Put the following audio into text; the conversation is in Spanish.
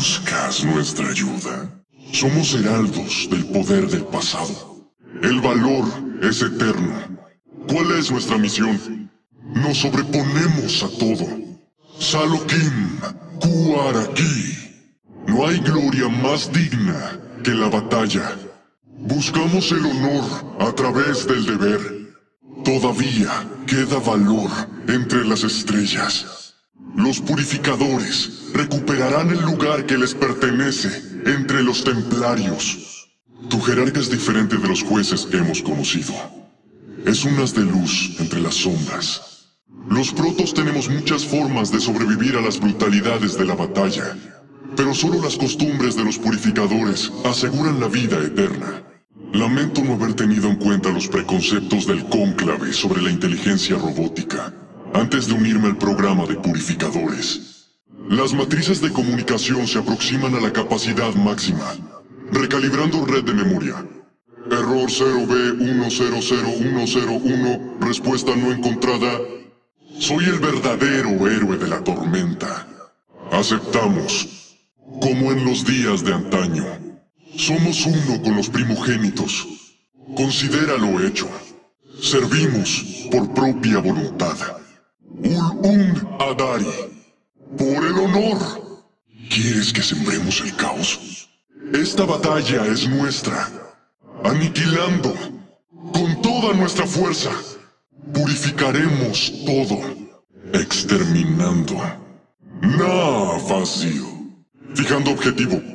¿Buscas nuestra ayuda? Somos heraldos del poder del pasado. El valor es eterno. ¿Cuál es nuestra misión? Nos sobreponemos a todo. Salokim, Kuaraki. No hay gloria más digna que la batalla. Buscamos el honor a través del deber. Todavía queda valor entre las estrellas. Los purificadores recuperarán el lugar que les pertenece entre los templarios. Tu jerarca es diferente de los jueces que hemos conocido. Es un haz de luz entre las sombras. Los protos tenemos muchas formas de sobrevivir a las brutalidades de la batalla, pero solo las costumbres de los purificadores aseguran la vida eterna. Lamento no haber tenido en cuenta los preconceptos del cónclave sobre la inteligencia robótica antes de unirme al programa de purificadores. Las matrices de comunicación se aproximan a la capacidad máxima. Recalibrando red de memoria. Error 0B100101, respuesta no encontrada. Soy el verdadero héroe de la tormenta. Aceptamos, como en los días de antaño. Somos uno con los primogénitos. Considera lo hecho. Servimos por propia voluntad. Ul-Un Adari. Por el honor. ¿Quieres que sembremos el caos? Esta batalla es nuestra. Aniquilando, con toda nuestra fuerza, purificaremos todo. Exterminando. Nada vacío. Fijando objetivo.